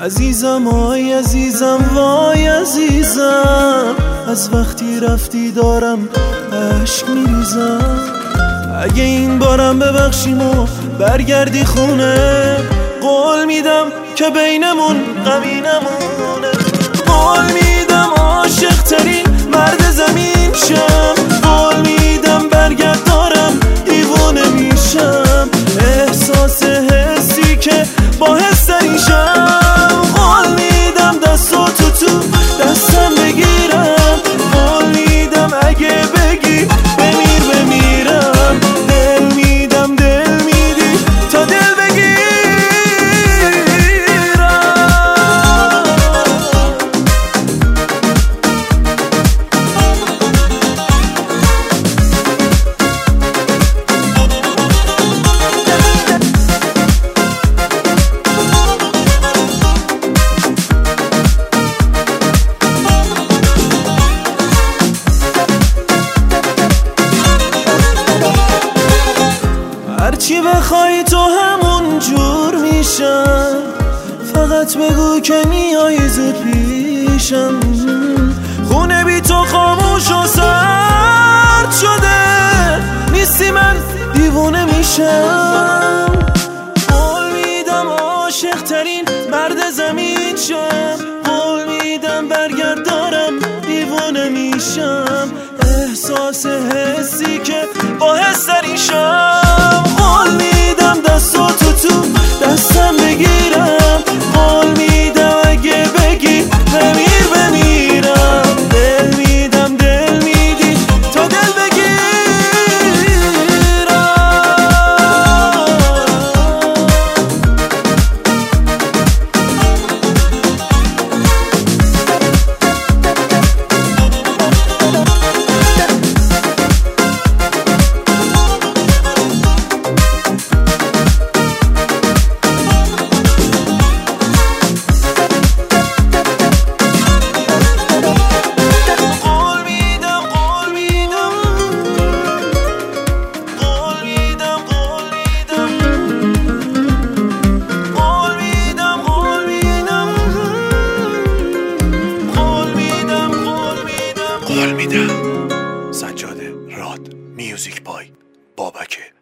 عزیزم آی عزیزم وای عزیزم، از وقتی رفتی دارم عشق میریزم. اگه این بارم ببخشیم و برگردی خونه، قول میدم که بینمون غمی نمونه. قول میدم عاشق ترین مرد زمین شم، قول میدم برگرد دارم دیوونه میشم. احساس حسی که با حس تریشم، قول میدم دستاتو تو دستم بگیرم. قول میدم اگه بگی بمیر بمیرم. دل میدم دل میدی تا دل بگیرم. هرچی بخوای تو همون جور میشم، فقط بگو که میای زود پیشم. خونه بی تو خاموش و سرد شده، نیستی من دیوونه میشم. قول میدم عاشق ترین مرد زمین شم، قول میدم برگرد دارم دیوونه میشم. احساس حسی که با حس تریشم، قول میدم دستاتو تو دستم بگیرم. قول میدم اگه بگی بمیر بمیرم. دل میدم دل میدی تا دل قول میدم. سجاده راد میوزیک بای بابک